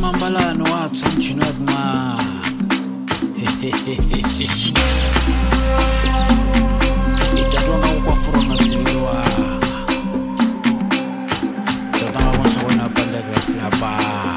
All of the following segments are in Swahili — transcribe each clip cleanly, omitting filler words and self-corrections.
mambalano wathi umjinot ma itatwa ngakufura masiwa tatama mosona panda kasi apa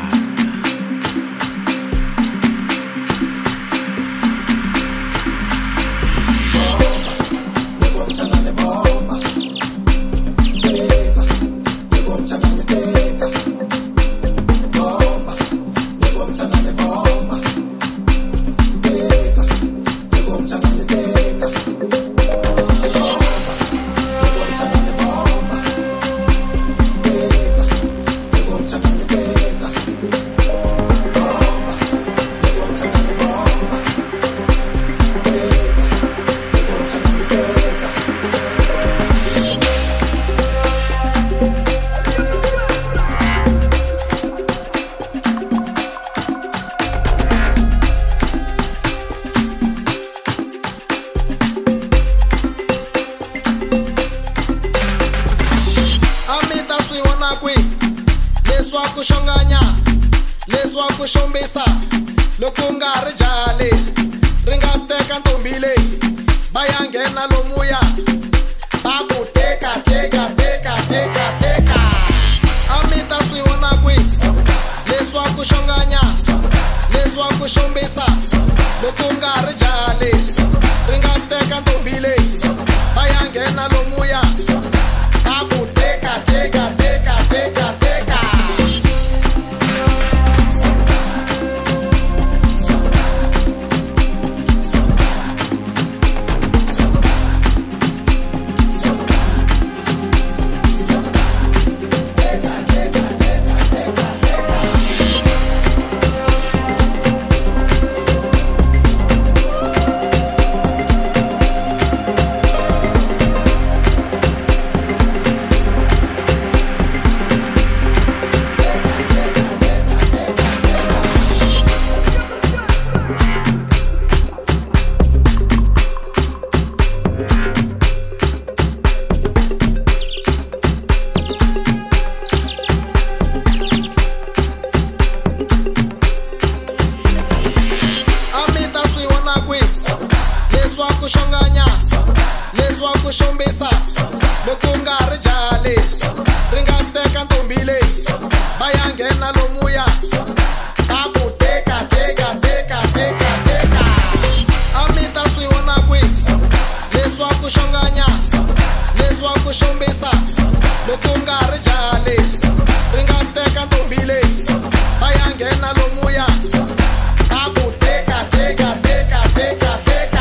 leswa kushonganya leswa kushombisa loko nga ri jale ri nga teka ntombile bayangena lomuya babu teka teka teka teka teka amita swi vona kwi leswa kushonganya leswa kushombisa loko nga ri jale ri nga teka ntombile bayangena lomuya babu teka teka teka teka teka leswa kushonganya leswa kushombisa loko nga ri jale ri nga teka ntombile bayangena lomuya babu teka teka teka teka teka amita swi vona kwi leswa kushonganya leswa kushombisa loko nga ri jale ri nga teka ntombile bayangena lomuya babu teka teka teka teka teka